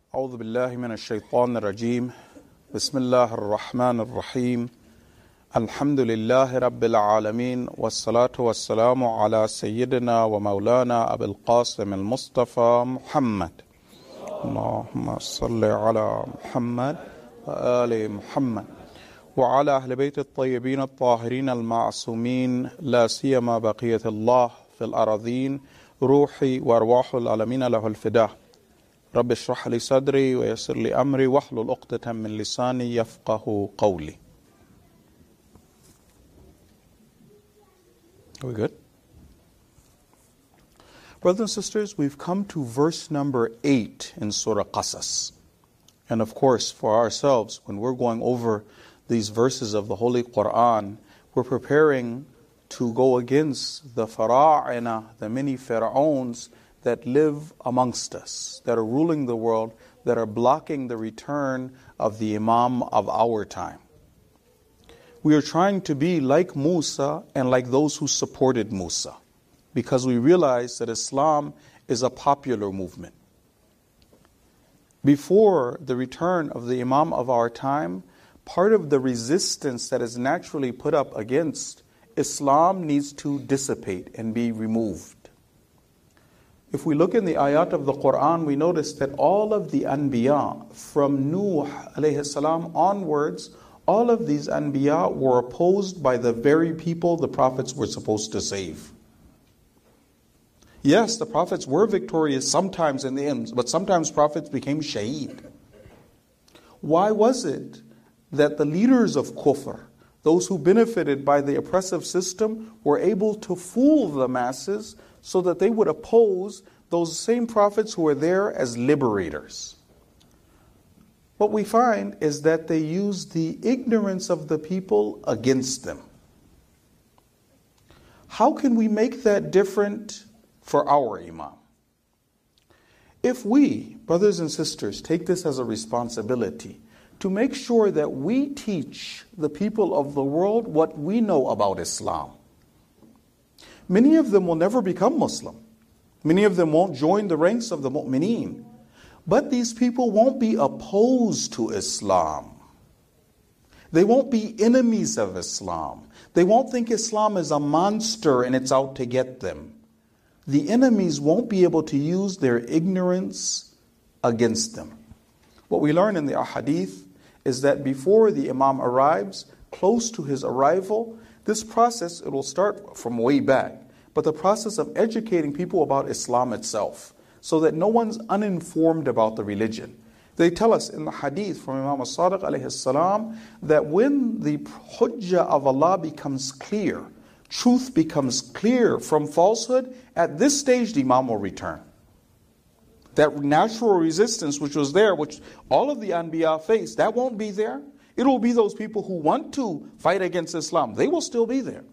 أعوذ بالله من الشيطان الرجيم بسم الله الرحمن الرحيم الحمد لله رب العالمين والصلاة والسلام على سيدنا ومولانا أبي القاسم المصطفى محمد اللهم صل على محمد وآل محمد وعلى أهل بيت الطيبين الطاهرين المعصومين لا سيما بقية الله في الأراضين روحي وأرواح العالمين له الفداء رب اشرح لي صدري ويسر لي أمري واحلل عقدة من لساني يفقه قولي. Are we good? Brothers and sisters, we've come to verse number 8 in Surah Qasas. And of course, for ourselves, when we're going over these verses of the Holy Quran, we're preparing to go against the fara'ina, the many pharaohs that live amongst us, that are ruling the world, that are blocking the return of the Imam of our time. We are trying to be like Musa and like those who supported Musa, because we realize that Islam is a popular movement. Before the return of the Imam of our time, part of the resistance that is naturally put up against Islam needs to dissipate and be removed. If we look in the ayat of the Quran, we notice that all of the Anbiya, from Nuh alayhi salam onwards, all of these Anbiya were opposed by the very people the prophets were supposed to save. Yes, the prophets were victorious sometimes in the end, but sometimes prophets became shaheed. Why was it that the leaders of kufr, those who benefited by the oppressive system, were able to fool the masses so that they would oppose those same prophets who were there as liberators? What we find is that they used the ignorance of the people against them. How can we make that different for our Imam? If we, brothers and sisters, take this as a responsibility to make sure that we teach the people of the world what we know about Islam. Many of them will never become Muslim. Many of them won't join the ranks of the mu'mineen. But these people won't be opposed to Islam. They won't be enemies of Islam. They won't think Islam is a monster and it's out to get them. The enemies won't be able to use their ignorance against them. What we learn in the ahadith is that before the Imam arrives, close to his arrival, this process, it will start from way back, but the process of educating people about Islam itself, so that no one's uninformed about the religion. They tell us in the hadith from Imam as-Sadiq alayhi salam that when the hujjah of Allah becomes clear, truth becomes clear from falsehood, at this stage the Imam will return. That natural resistance which was there, which all of the Anbiya faced, that won't be there. It will be those people who want to fight against Islam. They will still be there.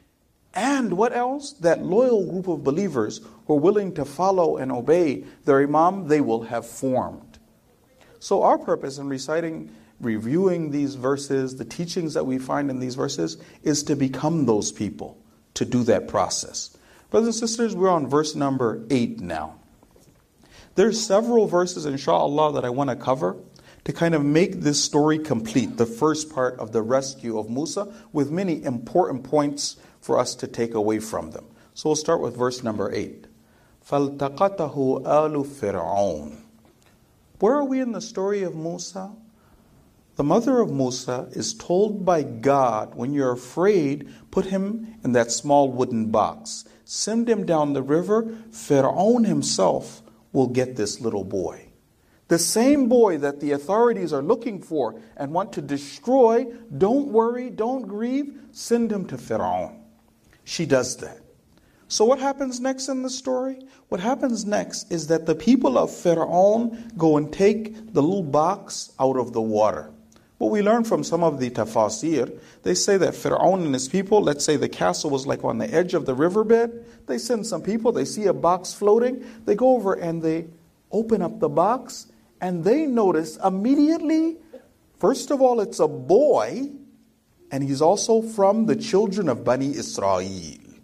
And what else? That loyal group of believers who are willing to follow and obey their Imam, they will have formed. So our purpose in reviewing these verses, the teachings that we find in these verses, is to become those people, to do that process. Brothers and sisters, we're on verse number 8 now. There's several verses, inshallah, that I want to cover to kind of make this story complete, the first part of the rescue of Musa, with many important points for us to take away from them. So we'll start with verse number 8. فَالْتَقَطَهُ آلُ فِرْعَوْنَ. Where are we in the story of Musa? The mother of Musa is told by God, when you're afraid, put him in that small wooden box. Send him down the river. Fir'aun himself will get this little boy. The same boy that the authorities are looking for and want to destroy, don't worry, don't grieve, send him to Fir'aun. She does that. So what happens next in the story? What happens next is that the people of Fir'aun go and take the little box out of the water. What we learn from some of the tafasir, they say that Fir'aun and his people, let's say the castle was like on the edge of the riverbed. They send some people, they see a box floating, they go over and they open up the box, and they notice immediately, first of all, it's a boy, and he's also from the children of Bani Israel.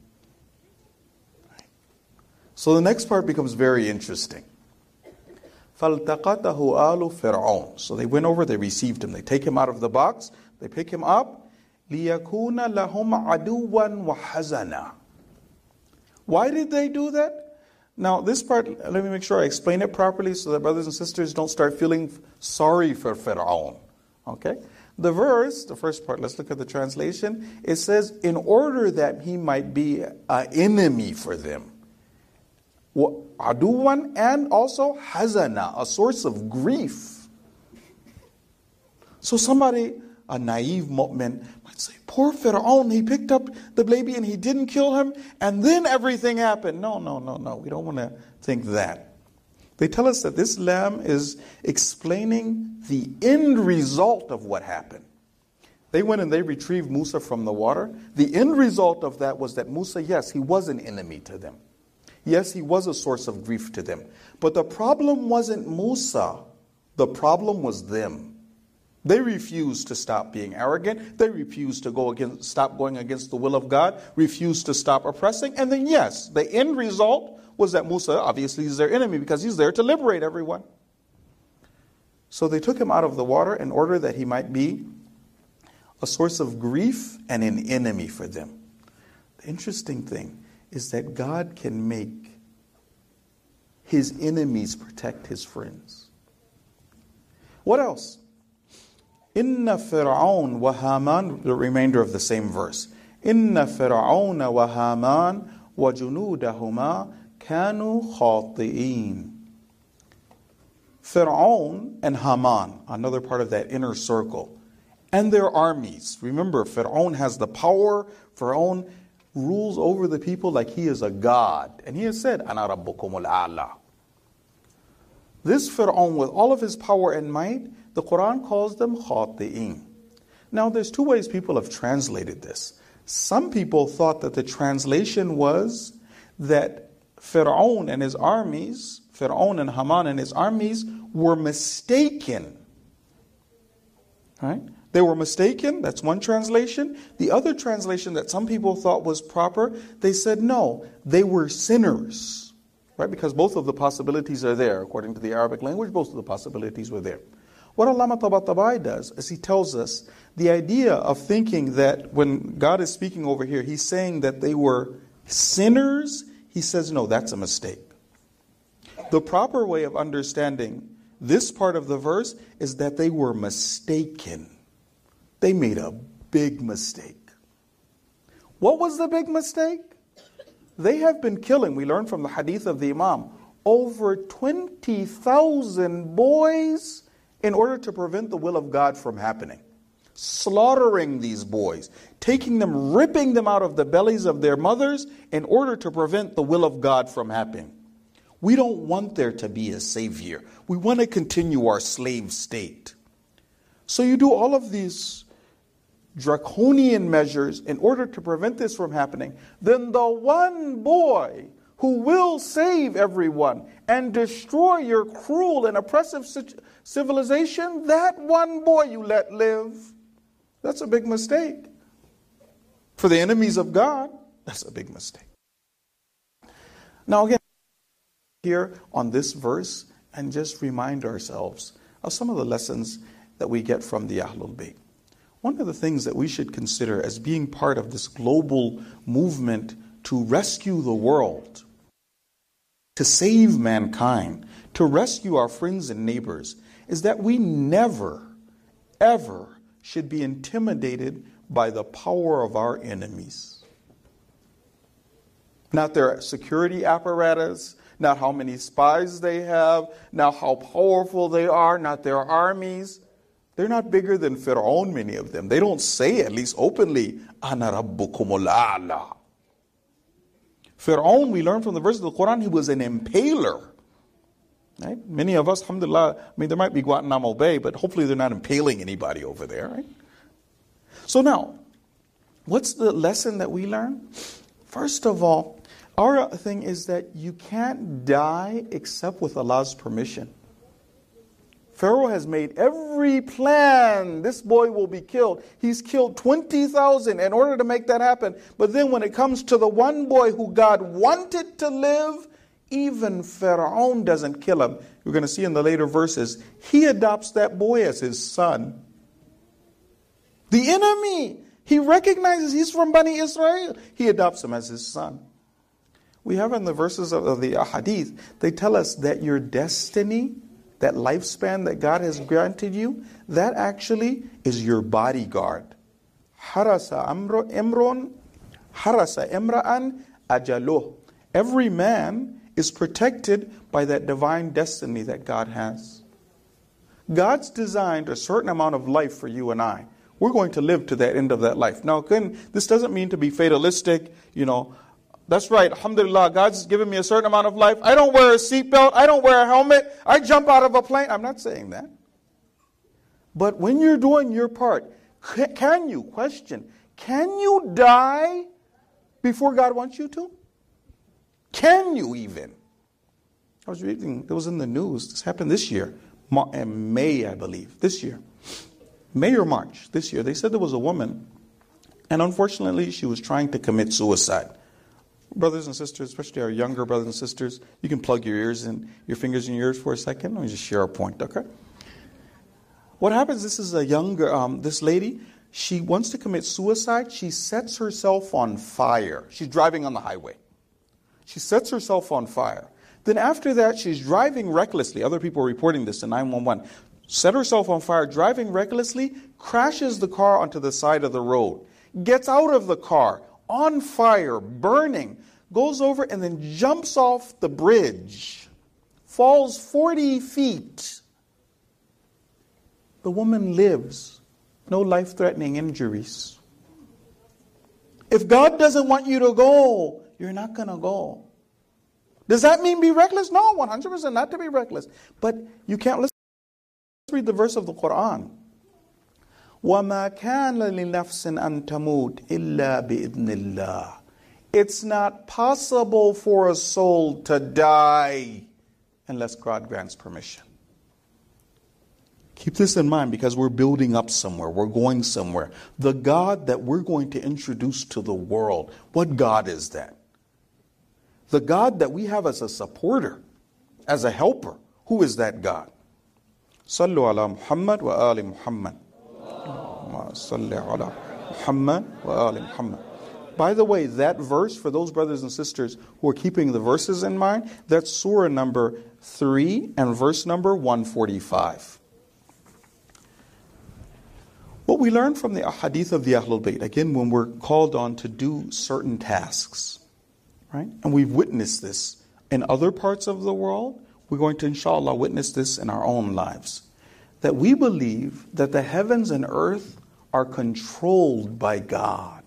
So the next part becomes very interesting. فَالْتَقَطَهُ آلُ فِرْعَوْنَ. So they went over, they received him. They take him out of the box, they pick him up. لِيَكُونَ لَهُمْ عَدُوًّا وَحَزَنًا. Why did they do that? Now this part, let me make sure I explain it properly so that brothers and sisters don't start feeling sorry for Fir'aun. Okay? The verse, the first part, let's look at the translation. It says, in order that he might be an enemy for them. Aduwan, and also hazana, a source of grief. So somebody, a naive mu'min, might say, poor Fir'aun, he picked up the baby and he didn't kill him, and then everything happened. No. We don't want to think that. They tell us that this lamb is explaining the end result of what happened. They went and they retrieved Musa from the water. The end result of that was that Musa, yes, he was an enemy to them. Yes, he was a source of grief to them. But the problem wasn't Musa. The problem was them. They refused to stop being arrogant. They refused to stop going against the will of God, refused to stop oppressing. And then yes, the end result was that Musa obviously is their enemy because he's there to liberate everyone. So they took him out of the water in order that he might be a source of grief and an enemy for them. The interesting thing is that God can make his enemies protect his friends. What else? Inna Fir'aun wa Haman, the remainder of the same verse. Inna Fir'aun wa Haman wa junudahuma kanu khati'in. Fir'aun and Haman, another part of that inner circle, and their armies. Remember, Fir'aun has the power. Fir'aun rules over the people like he is a god. And he has said, Ana Rabbukumul A'la. This Fir'aun, with all of his power and might, the Quran calls them khati'in. Now, there's two ways people have translated this. Some people thought that the translation was that Fir'aun and his armies, Fir'aun and Haman and his armies, were mistaken. Right? They were mistaken. That's one translation. The other translation that some people thought was proper, they said no, they were sinners. Right? Because both of the possibilities are there. According to the Arabic language, both of the possibilities were there. What Allama Tabatabai does is he tells us the idea of thinking that when God is speaking over here, he's saying that they were sinners. He says, no, that's a mistake. The proper way of understanding this part of the verse is that they were mistaken. They made a big mistake. What was the big mistake? They have been killing, we learn from the hadith of the Imam, over 20,000 boys in order to prevent the will of God from happening. Slaughtering these boys, taking them, ripping them out of the bellies of their mothers in order to prevent the will of God from happening. We don't want there to be a savior. We want to continue our slave state. So you do all of these draconian measures in order to prevent this from happening. Then the one boy who will save everyone and destroy your cruel and oppressive civilization, that one boy you let live. That's a big mistake. For the enemies of God, that's a big mistake. Now again, here on this verse and just remind ourselves of some of the lessons that we get from the Ahlul Bayt. One of the things that we should consider as being part of this global movement to rescue the world, to save mankind, to rescue our friends and neighbors, is that we never, ever should be intimidated by the power of our enemies. Not their security apparatus, not how many spies they have, not how powerful they are, not their armies. They're not bigger than Fir'aun, many of them. They don't say, at least openly, Ana Rabbukumul A'la. Fir'aun, we learn from the verse of the Quran, he was an impaler. Right? Many of us, alhamdulillah, there might be Guantanamo Bay, but hopefully they're not impaling anybody over there. Right? So now, what's the lesson that we learn? First of all, our thing is that you can't die except with Allah's permission. Pharaoh has made every plan. This boy will be killed. He's killed 20,000 in order to make that happen. But then when it comes to the one boy who God wanted to live, even Pharaoh doesn't kill him. You're going to see in the later verses, he adopts that boy as his son. The enemy, he recognizes he's from Bani Israel. He adopts him as his son. We have in the verses of the hadith, they tell us that your destiny, that lifespan that God has granted you, that actually is your bodyguard. Harasa imra'an ajaluh. Every man is protected by that divine destiny that God has. God's designed a certain amount of life for you and I. We're going to live to that end of that life. Now, again, this doesn't mean to be fatalistic, That's right, alhamdulillah, God's given me a certain amount of life. I don't wear a seatbelt, I don't wear a helmet, I jump out of a plane. I'm not saying that. But when you're doing your part, can you die before God wants you to? Can you even? I was reading, it was in the news, this happened this year, in May, I believe, this year. May or March this year, they said there was a woman, and unfortunately she was trying to commit suicide. Brothers and sisters, especially our younger brothers and sisters, you can plug your ears and your fingers in your ears for a second. Let me just share a point, okay? What happens, this is a younger, this lady, she wants to commit suicide. She sets herself on fire. She's driving on the highway. She sets herself on fire. Then after that, she's driving recklessly. Other people are reporting this to 911. Set herself on fire, driving recklessly, crashes the car onto the side of the road, gets out of the car, on fire, burning, goes over and then jumps off the bridge, falls 40 feet. The woman lives, no life-threatening injuries. If God doesn't want you to go, you're not going to go. Does that mean be reckless? No, 100% not to be reckless. But you can't. Let's read the verse of the Quran. وَمَا كَانَ لِنَفْسٍ أَن تَمُوتْ إِلَّا بِإِذْنِ اللَّهِ. It's not possible for a soul to die unless God grants permission. Keep this in mind because we're building up somewhere. We're going somewhere. The God that we're going to introduce to the world, what God is that? The God that we have as a supporter, as a helper. Who is that God? Sallu ala Muhammad wa ali Muhammad. By the way, that verse, for those brothers and sisters who are keeping the verses in mind, that's surah number 3 and verse number 145. What we learn from the hadith of the Ahlul Bayt, again, when we're called on to do certain tasks, right? And we've witnessed this in other parts of the world, we're going to, inshallah, witness this in our own lives. That we believe that the heavens and earth are controlled by God.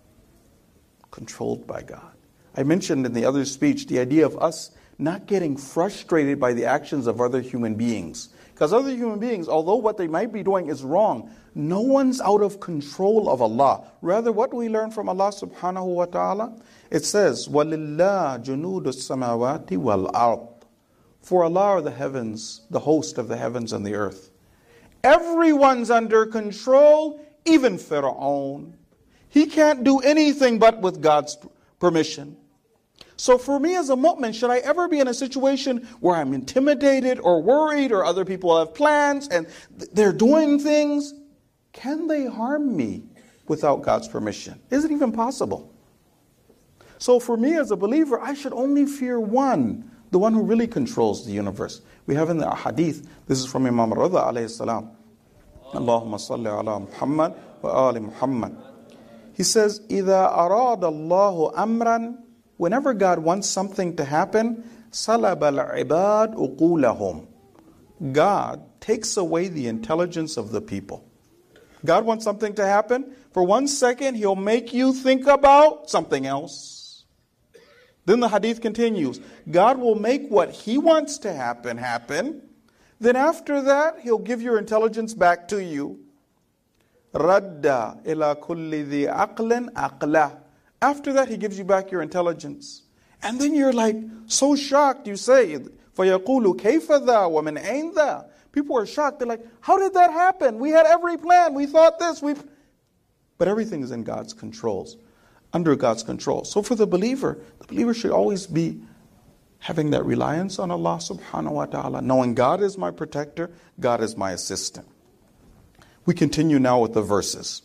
Controlled by God. I mentioned in the other speech the idea of us not getting frustrated by the actions of other human beings. Because other human beings, although what they might be doing is wrong, no one's out of control of Allah. Rather, what do we learn from Allah subhanahu wa ta'ala? It says, وَلِلَّهِ جُنُودُ السَّمَاوَاتِ وَالْأَرْضِ. For Allah are the heavens, the host of the heavens and the earth. Everyone's under control, even Pharaoh. He can't do anything but with God's permission. So for me as a mu'min, should I ever be in a situation where I'm intimidated or worried or other people have plans and they're doing things? Can they harm me without God's permission? Is it even possible? So for me as a believer, I should only fear one, the one who really controls the universe. We have in the hadith, this is from Imam Rida alayhi salam. Allahumma salli ala Muhammad wa ali Muhammad. He says, إِذَا أَرَادَ اللَّهُ أَمْرًا. Whenever God wants something to happen, صَلَبَ الْعِبَادُ أُقُولَهُمْ. God takes away the intelligence of the people. God wants something to happen. For 1 second, He'll make you think about something else. Then the hadith continues. God will make what He wants to happen. Then after that, He'll give your intelligence back to you. Radda ila kulli dhi aqlin aqlah. After that, He gives you back your intelligence. And then you're like so shocked, you say, فَيَقُولُ كَيْفَ ذَا وَمِنْ أَيْنْ ذَا. People are shocked. They're like, how did that happen? We had every plan. We thought this. But everything is in God's controls, under God's control. So for the believer should always be Having that reliance on Allah subhanahu wa ta'ala, knowing God is my protector, God is my assistant. We continue now with the verses.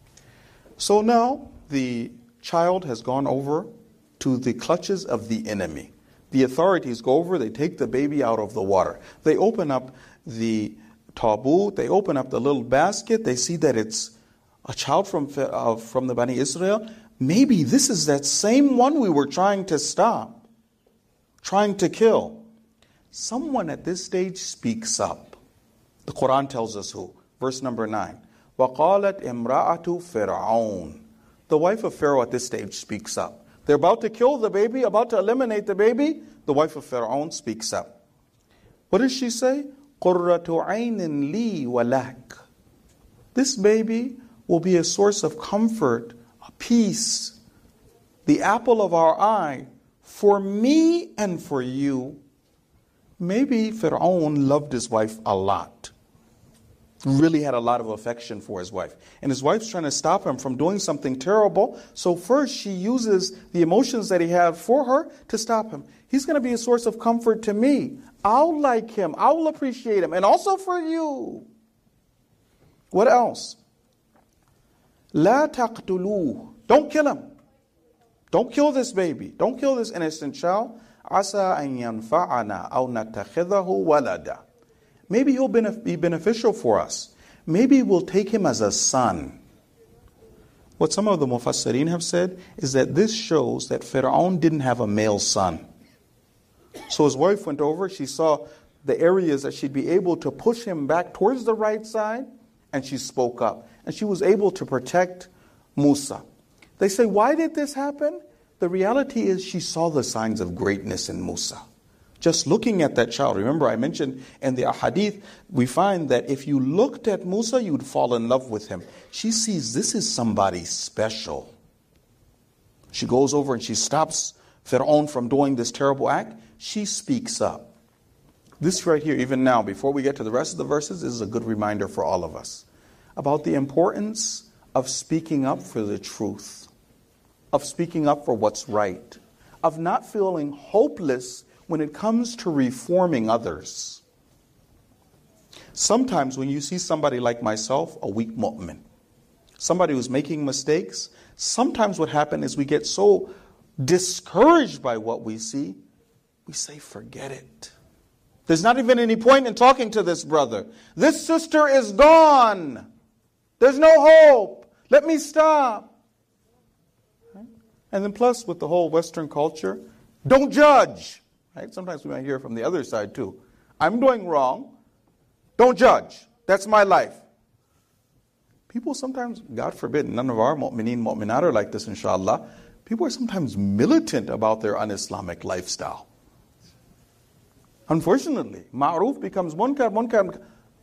So now the child has gone over to the clutches of the enemy. The authorities go over, they take the baby out of the water. They open up the tabut, they open up the little basket, they see that it's a child from the Bani Israel. Maybe this is that same one we were trying to stop, trying to kill. Someone at this stage speaks up. The Quran tells us who. Verse number 9. وَقَالَتْ إِمْرَأَةُ فِرْعَوْنَ. The wife of Pharaoh at this stage speaks up. They're about to kill the baby, about to eliminate the baby. The wife of Pharaoh speaks up. What does she say? قُرَّةُ عَيْنٍ لِي وَلَكَ. This baby will be a source of comfort, a peace, the apple of our eye, for me and for you. Maybe Pharaoh loved his wife a lot. Really had a lot of affection for his wife. And his wife's trying to stop him from doing something terrible. So first she uses the emotions that he has for her to stop him. He's going to be a source of comfort to me. I'll like him. I'll appreciate him. And also for you. What else? لا تقتلوه. Don't kill him. Don't kill this baby. Don't kill this innocent child. عسى أن ينفعنا أو نتخذه ولدا. Maybe he'll be beneficial for us. Maybe we'll take him as a son. What some of the Mufassirin have said is that this shows that Pharaoh didn't have a male son. So his wife went over, she saw the areas that she'd be able to push him back towards the right side, and she spoke up. And she was able to protect Musa. They say, why did this happen? The reality is she saw the signs of greatness in Musa. Just looking at that child. Remember, I mentioned in the ahadith, we find that if you looked at Musa, you'd fall in love with him. She sees this is somebody special. She goes over and she stops Pharaoh from doing this terrible act. She speaks up. This right here, even now, before we get to the rest of the verses, is a good reminder for all of us about the importance of speaking up for the truth, of speaking up for what's right, of not feeling hopeless when it comes to reforming others. Sometimes when you see somebody like myself, a weak mu'min, somebody who's making mistakes, sometimes what happens is we get so discouraged by what we see, we say, forget it. There's not even any point in talking to this brother. This sister is gone. There's no hope. Let me stop. And then plus with the whole Western culture, don't judge. Right? Sometimes we might hear from the other side too. I'm doing wrong. Don't judge. That's my life. People sometimes, God forbid, none of our mu'mineen, mu'minat are like this, inshallah. People are sometimes militant about their un-Islamic lifestyle. Unfortunately, ma'ruf becomes munkar, munkar.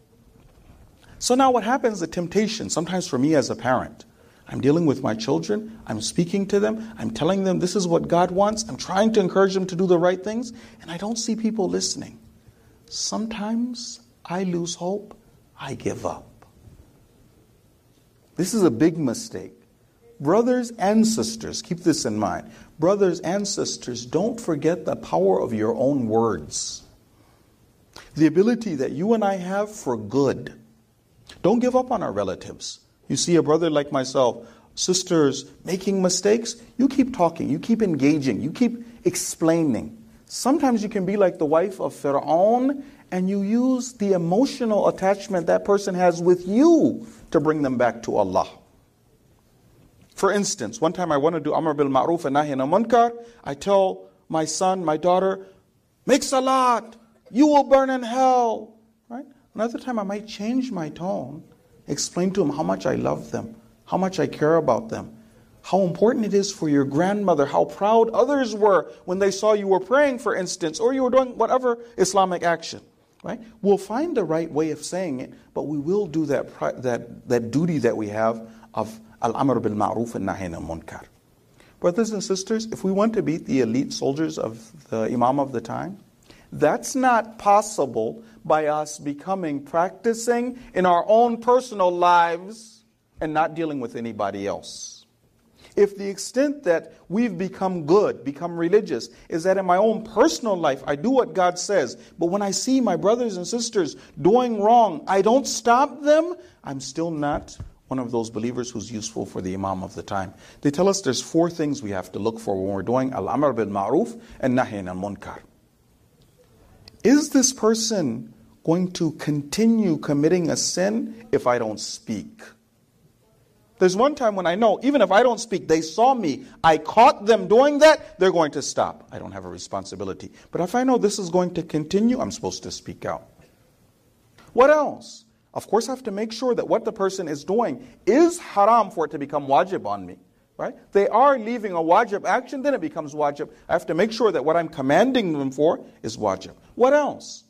So now what happens, the temptation, sometimes for me as a parent, I'm dealing with my children, I'm speaking to them, I'm telling them this is what God wants, I'm trying to encourage them to do the right things, and I don't see people listening. Sometimes I lose hope, I give up. This is a big mistake. Brothers and sisters, keep this in mind. Brothers and sisters, don't forget the power of your own words. The ability that you and I have for good. Don't give up on our relatives. You see a brother like myself, sisters making mistakes, you keep talking, you keep engaging, you keep explaining. Sometimes you can be like the wife of Pharaoh and you use the emotional attachment that person has with you to bring them back to Allah. For instance, one time I want to do Amr bil Ma'ruf and Nahi anil Munkar. I tell my son, my daughter, make salat, you will burn in hell. Right? Another time I might change my tone, explain to them how much I love them, how much I care about them, how important it is for your grandmother, how proud others were when they saw you were praying, for instance, or you were doing whatever Islamic action. Right? We'll find the right way of saying it, but we will do that duty that we have of al-amr bil ma'ruf and nahy anil munkar. Brothers and sisters, if we want to beat the elite soldiers of the Imam of the time, that's not possible by us practicing in our own personal lives and not dealing with anybody else. If the extent that we've become good, become religious, is that in my own personal life, I do what God says, but when I see my brothers and sisters doing wrong, I don't stop them, I'm still not one of those believers who's useful for the Imam of the time. They tell us there's 4 things we have to look for when we're doing al-amr bil ma'ruf and nahy anil munkar. Is this person going to continue committing a sin if I don't speak? There's one time when I know, even if I don't speak, they saw me, I caught them doing that, they're going to stop. I don't have a responsibility. But if I know this is going to continue, I'm supposed to speak out. What else? Of course, I have to make sure that what the person is doing is haram for it to become wajib on me. Right? They are leaving a wajib action, then it becomes wajib. I have to make sure that what I'm commanding them for is wajib. What else?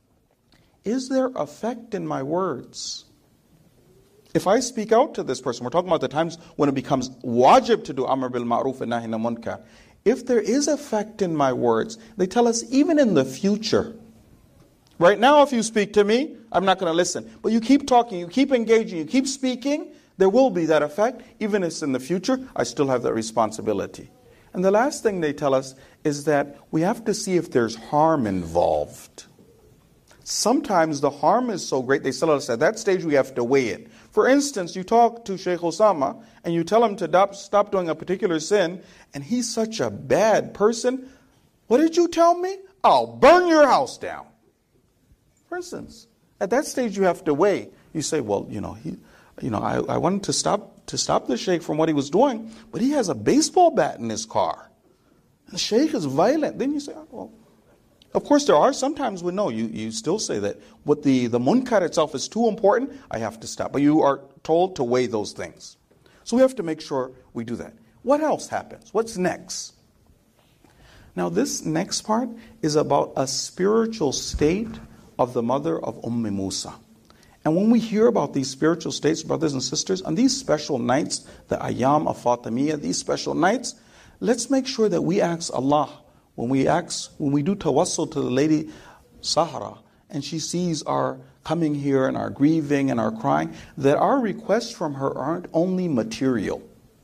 Is there effect in my words? If I speak out to this person, we're talking about the times when it becomes wajib to do amr bil ma'ruf and nahy anil munkar. If there is effect in my words, they tell us even in the future. Right now, if you speak to me, I'm not going to listen. But you keep talking, you keep engaging, you keep speaking, there will be that effect. Even if it's in the future, I still have that responsibility. And the last thing they tell us is that we have to see if there's harm involved. Sometimes the harm is so great, they tell us at that stage we have to weigh it. For instance, you talk to Sheikh Osama and you tell him to stop doing a particular sin, and he's such a bad person. What did you tell me? I'll burn your house down. For instance, at that stage you have to weigh. You say, well, I wanted to stop the Sheikh from what he was doing, but he has a baseball bat in his car. The Sheikh is violent. Then you say, oh, well. Of course, there are sometimes when no, you still say that what the munkar itself is too important, I have to stop. But you are told to weigh those things. So we have to make sure we do that. What else happens? What's next? Now this next part is about a spiritual state of the mother of Musa. And when we hear about these spiritual states, brothers and sisters, on these special nights, the Ayyam of Fatimiyya, these special nights, let's make sure that we ask Allah, when we do tawassul to the lady Sahara, and she sees our coming here and our grieving and our crying, that our requests from her aren't only material.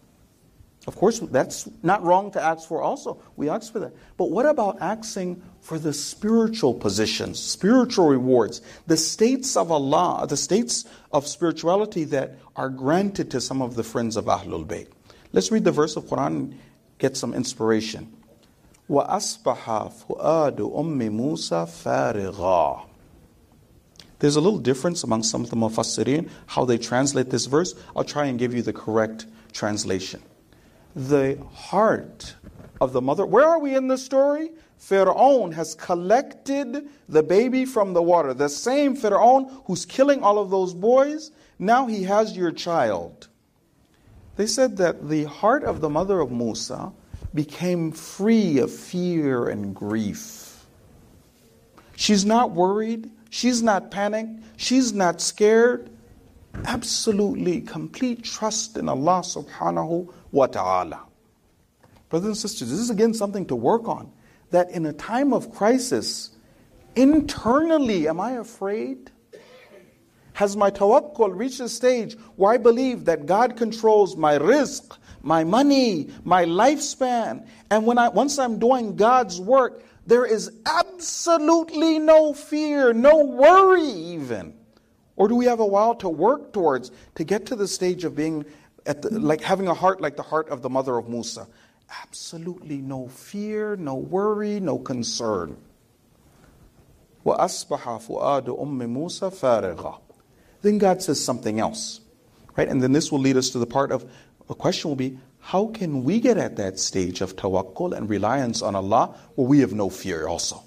Of course, that's not wrong to ask for also. We ask for that. But what about asking for the spiritual positions, spiritual rewards, the states of Allah, the states of spirituality that are granted to some of the friends of Ahlul Bayt? Let's read the verse of Quran and get some inspiration. وَأَصْبَحَ فُؤَادُ أُمِّ مُوسَى فَارِغًا. There's a little difference among some of the Mufassirin, how they translate this verse. I'll try and give you the correct translation. The heart of the mother. Where are we in the story? Fir'aun has collected the baby from the water. The same Fir'aun who's killing all of those boys, now he has your child. They said that the heart of the mother of Musa became free of fear and grief. She's not worried. She's not panicked. She's not scared. Absolutely complete trust in Allah subhanahu wa ta'ala. Brothers and sisters, this is again something to work on. That in a time of crisis, internally, am I afraid? Has my tawakkul reached a stage where I believe that God controls my rizq, my money, my lifespan, and once I'm doing God's work, there is absolutely no fear, no worry even? Or do we have a while to work towards to get to the stage of being like having a heart like the heart of the mother of Musa? Absolutely no fear, no worry, no concern. وَأَصْبَحَ فُؤَادُ أُمِّ مُوسَى فَارِغًا. Then God says something else, right? And then this will lead us to the part of the question will be, how can we get at that stage of tawakkul and reliance on Allah where we have no fear also?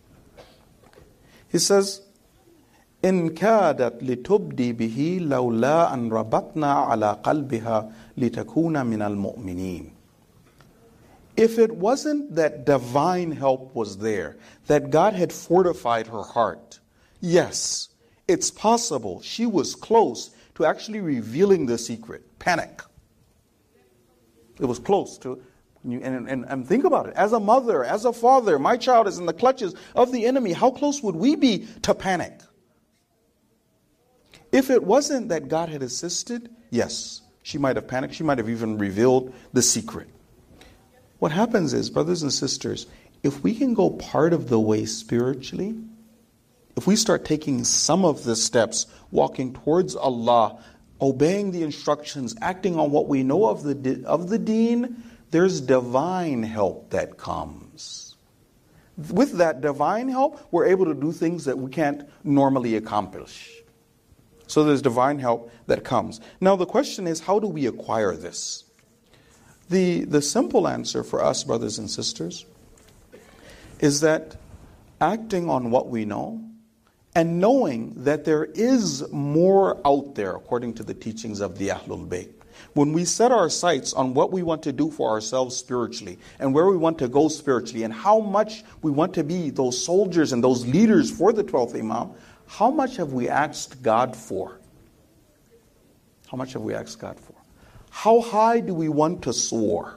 He says, إِن كَادَتْ لِتُبْدِي بِهِ لَوْلَا أَنْ رَبَطْنَا عَلَى قَلْبِهَا لِتَكُونَ مِنَ الْمُؤْمِنِينَ. If it wasn't that divine help was there, that God had fortified her heart, yes, it's possible she was close to actually revealing the secret. Panic. It was close to, and think about it. As a mother, as a father, my child is in the clutches of the enemy. How close would we be to panic? If it wasn't that God had assisted, yes, She might have panicked. She might have even revealed the secret. What happens is, brothers and sisters, if we can go part of the way spiritually, if we start taking some of the steps, walking towards Allah, obeying the instructions, acting on what we know of the deen, there's divine help that comes. With that divine help, we're able to do things that we can't normally accomplish. So there's divine help that comes. Now the question is, how do we acquire this? The simple answer for us, brothers and sisters, is that acting on what we know and knowing that there is more out there according to the teachings of the Ahlul Bayt. When we set our sights on what we want to do for ourselves spiritually and where we want to go spiritually and how much we want to be those soldiers and those leaders for the 12th Imam, how much have we asked God for? How much have we asked God for? How high do we want to soar?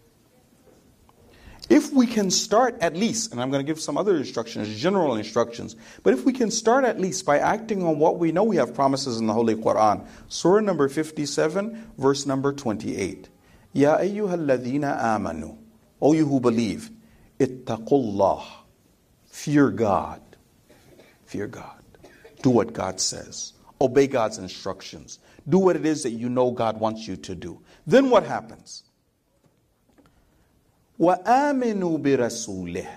If we can start at least, and I'm going to give some other instructions, general instructions, but if we can start at least by acting on what we know, we have promises in the Holy Quran. Surah number 57, verse number 28. Ya ayyuhalladhina amanu, O you who believe, ittaqullah, fear God. Fear God. Do what God says. Obey God's instructions. Do what it is that you know God wants you to do. Then what happens? وَآمِنُوا بِرَسُولِهِ.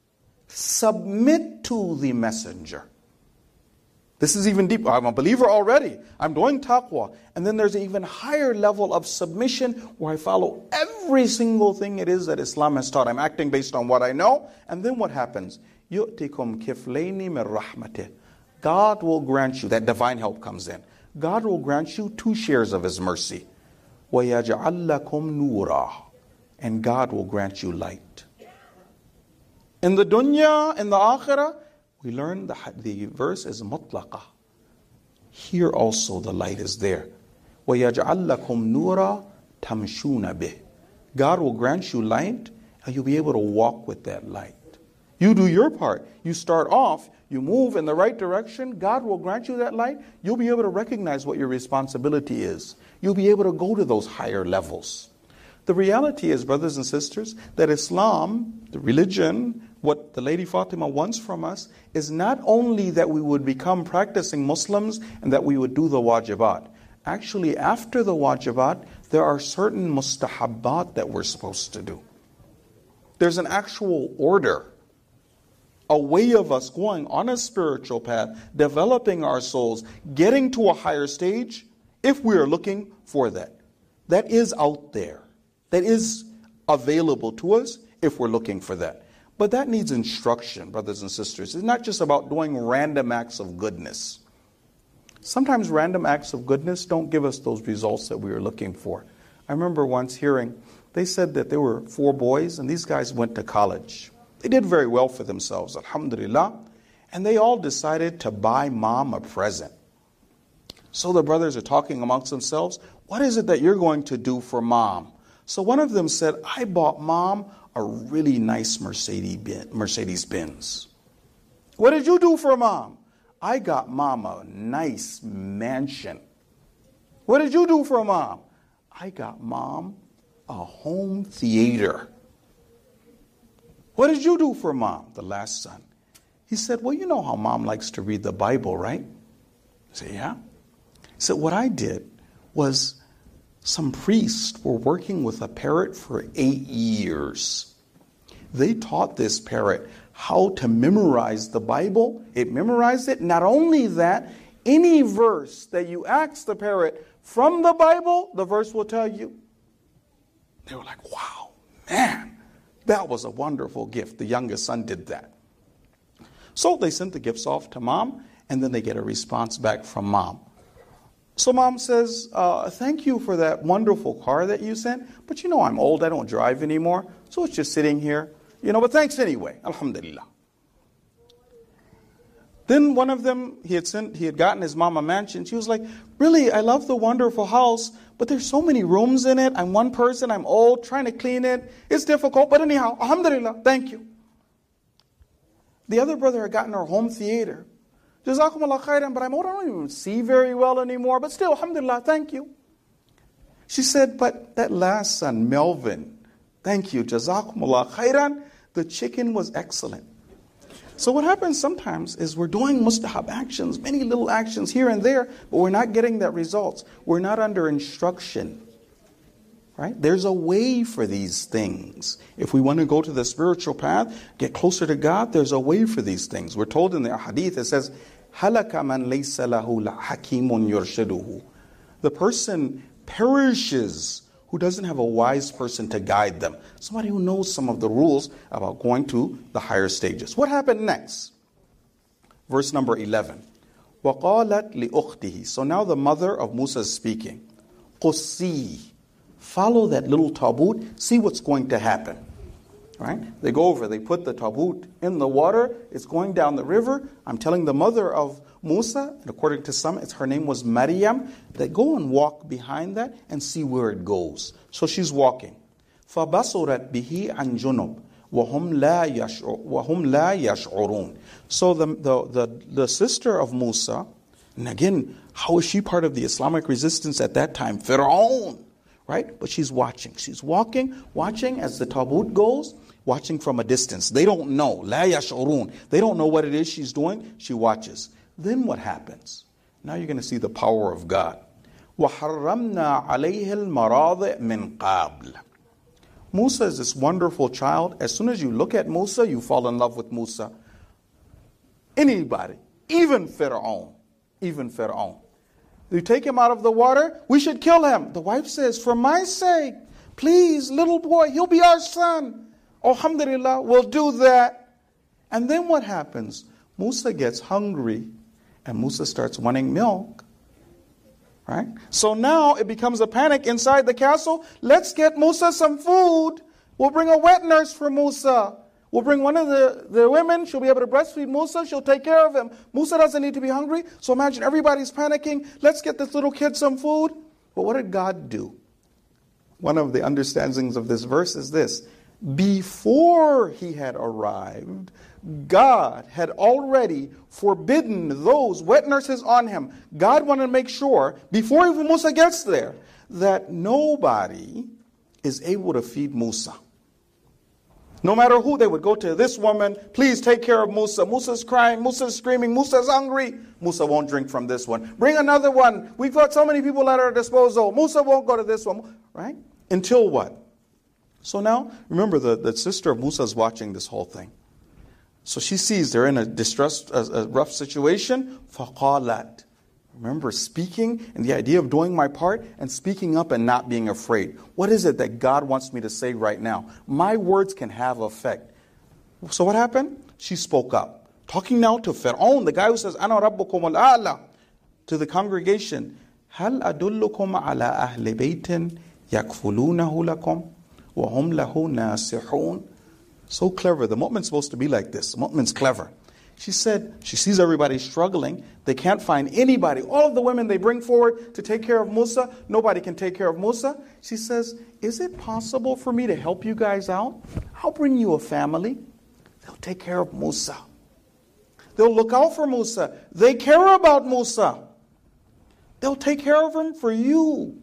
Submit to the messenger. This is even deeper. I'm a believer already. I'm doing taqwa. And then there's an even higher level of submission where I follow every single thing it is that Islam has taught. I'm acting based on what I know. And then what happens? يُؤْتِكُمْ كِفْلَيْنِ مِنْ رَحْمَتِهِ. God will grant you, that divine help comes in. God will grant you 2 shares of His mercy. وَيَجْعَلْ لَكُمْ نُورًا. And God will grant you light. In the dunya, in the akhirah, we learn the verse is mutlaqa. Here also the light is there. وَيَجْعَلْ لَكُمْ نُورًا تَمْشُونَ بِهِ. God will grant you light and you'll be able to walk with that light. You do your part. You start off, you move in the right direction, God will grant you that light. You'll be able to recognize what your responsibility is. You'll be able to go to those higher levels. The reality is, brothers and sisters, that Islam, the religion, what the Lady Fatima wants from us, is not only that we would become practicing Muslims and that we would do the wajibat. Actually, after the wajibat, there are certain mustahabbat that we're supposed to do. There's an actual order, a way of us going on a spiritual path, developing our souls, getting to a higher stage, if we are looking for that. That is out there. That is available to us if we're looking for that. But that needs instruction, brothers and sisters. It's not just about doing random acts of goodness. Sometimes random acts of goodness don't give us those results that we are looking for. I remember once hearing, they said that there were 4 boys and these guys went to college. They did very well for themselves, alhamdulillah. And they all decided to buy mom a present. So the brothers are talking amongst themselves, what is it that you're going to do for mom? So one of them said, I bought mom a really nice Mercedes Benz. What did you do for mom? I got mom a nice mansion. What did you do for mom? I got mom a home theater. What did you do for mom? The last son. He said, well, you know how mom likes to read the Bible, right? I said, yeah. He said, what I did was some priests were working with a parrot for 8 years. They taught this parrot how to memorize the Bible. It memorized it. Not only that, any verse that you ask the parrot from the Bible, the verse will tell you. They were like, wow, man, that was a wonderful gift. The youngest son did that. So they sent the gifts off to mom, and then they get a response back from mom. So mom says, thank you for that wonderful car that you sent, but you know I'm old, I don't drive anymore, so it's just sitting here, but thanks anyway, alhamdulillah. Then one of them, he had gotten his mom a mansion. She was like, really, I love the wonderful house, but there's so many rooms in it. I'm one person, I'm old, trying to clean it. It's difficult, but anyhow, alhamdulillah, thank you. The other brother had gotten her home theater. Jazakumullah khairan, but I'm old, I don't even see very well anymore, but still, alhamdulillah, thank you. She said, but that last son, Melvin, thank you, Jazakumullah khairan, the chicken was excellent. So what happens sometimes is we're doing mustahab actions, many little actions here and there, but we're not getting that results. We're not under instruction. Right? There's a way for these things. If we want to go to the spiritual path, get closer to God, there's a way for these things. We're told in the hadith, it says, هَلَكَ مَنْ لَيْسَ لَهُ حَكِيمٌ يُرْشِدُهُ. The person perishes who doesn't have a wise person to guide them. Somebody who knows some of the rules about going to the higher stages. What happened next? Verse number 11. وَقَالَتْ لِأُخْتِهِ. So now the mother of Musa is speaking. قُصِّي. Follow that little tabut, see what's going to happen. Right? They go over, they put the tabut in the water, it's going down the river. I'm telling the mother of Musa, and according to some, her name was Maryam, they go and walk behind that and see where it goes. So she's walking. فَبَصُرَتْ بِهِ عَنْ جُنُبٍ وَهُمْ لَا يَشْعُرُونَ. So the sister of Musa, and again, how is she part of the Islamic resistance at that time? Fir'aun. Right? But she's watching. She's watching as the tabut goes, watching from a distance. They don't know. La yash'urun. They don't know what it is she's doing. She watches. Then what happens? Now you're going to see the power of God. وَحَرَّمْنَا عَلَيْهِ الْمَرَاضِعْ مِنْ قَابْلِ. Musa is this wonderful child. As soon as you look at Musa, you fall in love with Musa. Anybody, even Fir'aun. You take him out of the water, we should kill him. The wife says, for my sake, please, little boy, he'll be our son. Alhamdulillah, we'll do that. And then what happens? Musa gets hungry and Musa starts wanting milk. Right? So now it becomes a panic inside the castle. Let's get Musa some food. We'll bring a wet nurse for Musa. We'll bring one of the women. She'll be able to breastfeed Musa. She'll take care of him. Musa doesn't need to be hungry. So imagine everybody's panicking. Let's get this little kid some food. But what did God do? One of the understandings of this verse is this. Before he had arrived, God had already forbidden those wet nurses on him. God wanted to make sure, before even Musa gets there, that nobody is able to feed Musa. No matter who, they would go to this woman, please take care of Musa. Musa's crying, Musa's screaming, Musa's hungry. Musa won't drink from this one. Bring another one. We've got so many people at our disposal. Musa won't go to this one. Right? Until what? So now, remember the sister of Musa is watching this whole thing. So she sees they're in a distressed, a rough situation. فَقَالَتْ. Remember speaking and the idea of doing my part and speaking up and not being afraid. What is it that God wants me to say right now? My words can have effect. So what happened? She spoke up. Talking now to Fir'aun, the guy who says, أَنَا رَبُّكُمُ الْأَعْلَى, to the congregation. هَلْ أَدُلُّكُمْ عَلَىٰ أَهْلِ بَيْتٍ يَكْفُلُونَهُ لَكُمْ وَهُمْ لَهُ نَاصِحُونَ. So clever. The mu'min's supposed to be like this. The mu'min's clever. She said, she sees everybody struggling. They can't find anybody. All of the women they bring forward to take care of Musa, nobody can take care of Musa. She says, is it possible for me to help you guys out? I'll bring you a family. They'll take care of Musa. They'll look out for Musa. They care about Musa. They'll take care of him for you.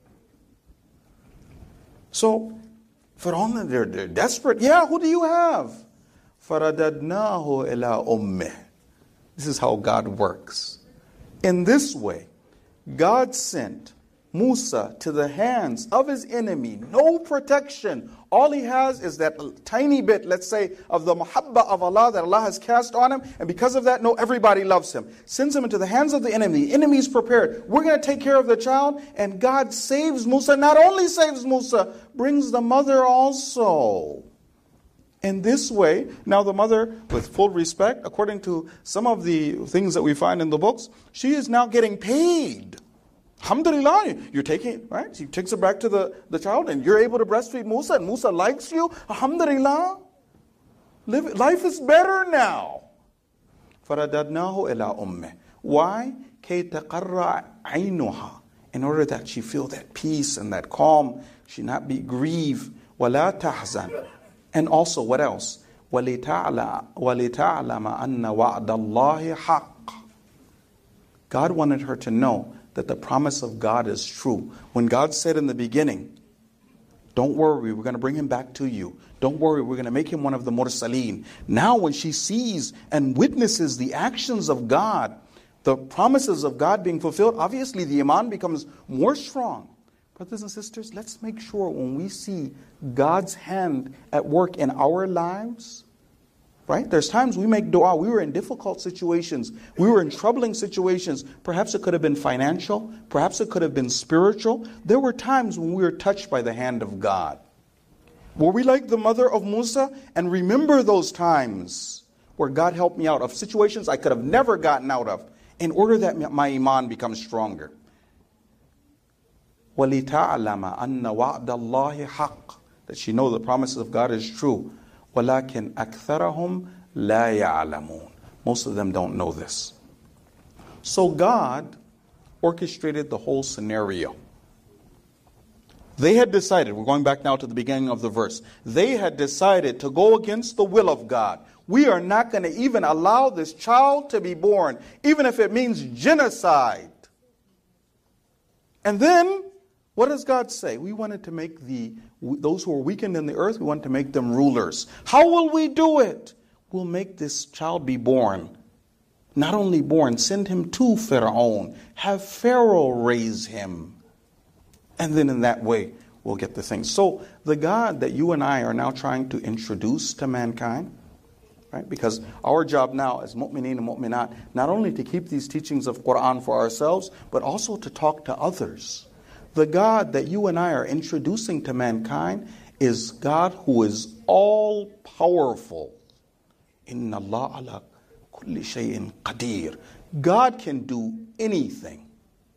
So, Fir'aun, they're desperate. Yeah, who do you have? فَرَدَدْنَاهُ إِلَىٰ أُمِّهِ. This is how God works. In this way, God sent Musa to the hands of his enemy. No protection. All he has is that tiny bit, let's say, of the muhabba of Allah that Allah has cast on him. And because of that, everybody loves him. Sends him into the hands of the enemy. The enemy is prepared. We're going to take care of the child. And God saves Musa. Not only saves Musa, brings the mother also. In this way, now the mother, with full respect, according to some of the things that we find in the books, she is now getting paid. Alhamdulillah, you're taking it, right? She takes it back to the child and you're able to breastfeed Musa and Musa likes you. Alhamdulillah. Life is better now. فَرَدَدْنَاهُ إِلَىٰ أُمِّهِ. Why? كَيْ تَقَرَّ عَيْنُهَا. In order that she feel that peace and that calm, she not be grieved. وَلَا تَحْزَنْ. And also, what else? وَلِتَعْلَمَ أَنَّ وَعْدَ اللَّهِ حَقٌّ. God wanted her to know that the promise of God is true. When God said in the beginning, don't worry, we're going to bring him back to you. Don't worry, we're going to make him one of the mursaleen. Now when she sees and witnesses the actions of God, the promises of God being fulfilled, obviously the iman becomes more strong. Brothers and sisters, let's make sure when we see God's hand at work in our lives, right? There's times we make dua. We were in difficult situations. We were in troubling situations. Perhaps it could have been financial. Perhaps it could have been spiritual. There were times when we were touched by the hand of God. Were we like the mother of Musa and remember those times where God helped me out of situations I could have never gotten out of in order that my iman becomes stronger? وَلِتَعْلَمَ أَنَّ وَعْدَ اللَّهِ حَقٌّ, that she know the promises of God is true. وَلَكِنْ أَكْثَرَهُمْ لَا يَعْلَمُونَ. Most of them don't know this. So God orchestrated the whole scenario. They had decided, we're going back now to the beginning of the verse, they had decided to go against the will of God. We are not going to even allow this child to be born, even if it means genocide. And then, what does God say? We wanted to make those who are weakened in the earth, we want to make them rulers. How will we do it? We'll make this child be born. Not only born, send him to Pharaoh. Have Pharaoh raise him. And then in that way, we'll get the thing. So the God that you and I are now trying to introduce to mankind, right? Because our job now as mu'mineen and mu'minat, not only to keep these teachings of Quran for ourselves, but also to talk to others. The God that you and I are introducing to mankind is God who is all powerful. Inna Allah ala kulli shay'in qadir. God can do anything.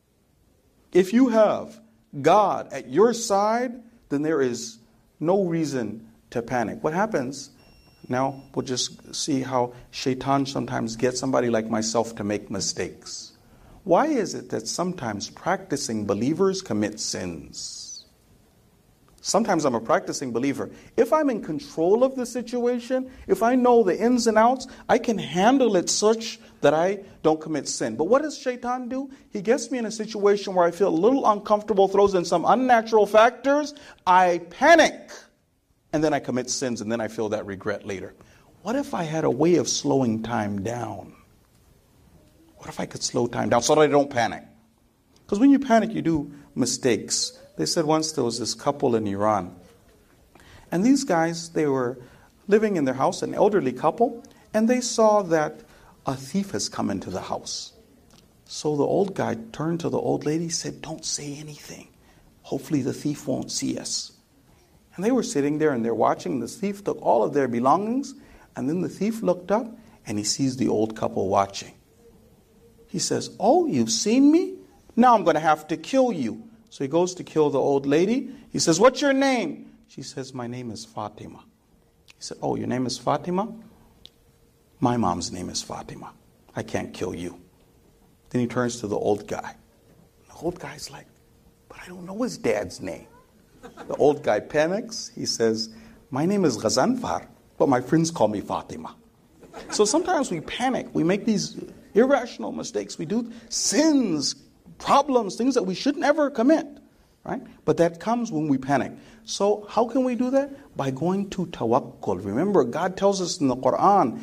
If you have God at your side, then there is no reason to panic. What happens? Now we'll just see how shaitan sometimes gets somebody like myself to make mistakes. Why is it that sometimes practicing believers commit sins? Sometimes I'm a practicing believer. If I'm in control of the situation, if I know the ins and outs, I can handle it such that I don't commit sin. But what does shaitan do? He gets me in a situation where I feel a little uncomfortable, throws in some unnatural factors, I panic, and then I commit sins, and then I feel that regret later. What if I had a way of slowing time down? What if I could slow time down so that I don't panic? Because when you panic, you do mistakes. They said once there was this couple in Iran. And these guys, they were living in their house, an elderly couple, and they saw that a thief has come into the house. So the old guy turned to the old lady, said, don't say anything. Hopefully the thief won't see us. And they were sitting there and they're watching. The thief took all of their belongings, and then the thief looked up and he sees the old couple watching. He says, oh, you've seen me? Now I'm going to have to kill you. So he goes to kill the old lady. He says, what's your name? She says, my name is Fatima. He said, oh, your name is Fatima? My mom's name is Fatima. I can't kill you. Then he turns to the old guy. The old guy's like, but I don't know his dad's name. The old guy panics. He says, my name is Ghazanfar, but my friends call me Fatima. So sometimes we panic. We make these irrational mistakes. We do sins, problems, things that we should never commit, right? But that comes when we panic. So how can we do that? By going to tawakkul. Remember, God tells us in the Quran,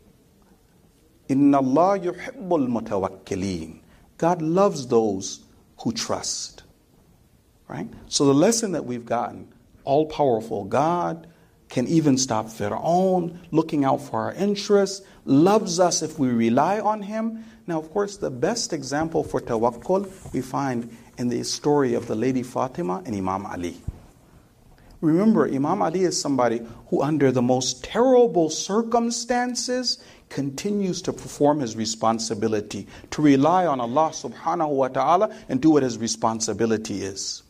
Inna Allah yuhibbul mutawakkilin. God loves those who trust, right? So the lesson that we've gotten, all-powerful God can even stop Pharaoh, looking out for our interests, loves us if we rely on him. Now, of course, the best example for tawakkul we find in the story of the lady Fatima and Imam Ali. Remember, Imam Ali is somebody who under the most terrible circumstances continues to perform his responsibility, to rely on Allah subhanahu wa ta'ala and do what his responsibility is.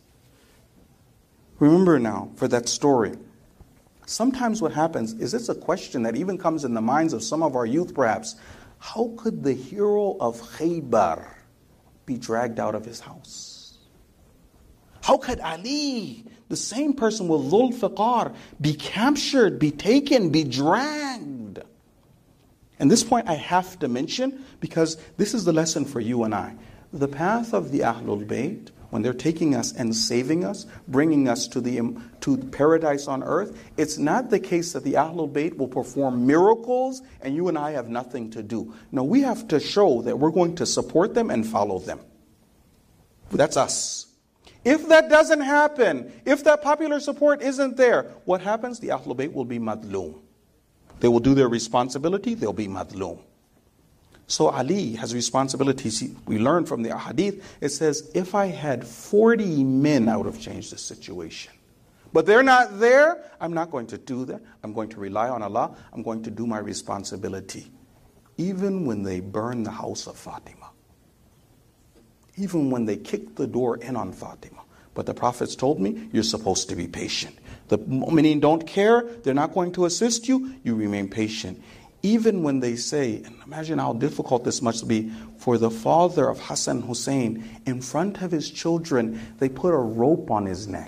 Remember now, for that story, sometimes what happens is it's a question that even comes in the minds of some of our youth perhaps. How could the hero of Khaybar be dragged out of his house? How could Ali, the same person with Dhul Fiqar, be captured, be taken, be dragged? And this point I have to mention because this is the lesson for you and I. The path of the Ahlul Bayt, when they're taking us and saving us, bringing us to paradise on earth, it's not the case that the Ahlul Bayt will perform miracles and you and I have nothing to do. No, we have to show that we're going to support them and follow them. That's us. If that doesn't happen, if that popular support isn't there, what happens? The Ahlul Bayt will be madloom. They will do their responsibility, they'll be madloom. So Ali has responsibilities. We learn from the hadith, it says, if I had 40 men, I would have changed the situation. But they're not there, I'm not going to do that. I'm going to rely on Allah. I'm going to do my responsibility. Even when they burn the house of Fatima. Even when they kicked the door in on Fatima. But the prophets told me, you're supposed to be patient. The mu'mineen don't care, they're not going to assist you, you remain patient. Even when they say, and imagine how difficult this must be for the father of Hassan Hussein, in front of his children, they put a rope on his neck.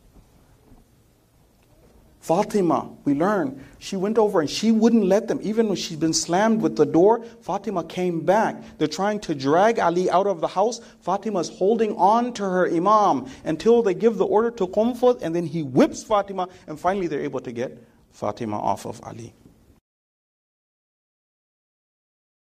Fatima, we learn, she went over and she wouldn't let them, even when she'd been slammed with the door, Fatima came back. They're trying to drag Ali out of the house. Fatima's holding on to her imam until they give the order to Qumfud, and then he whips Fatima, and finally they're able to get Fatima off of Ali.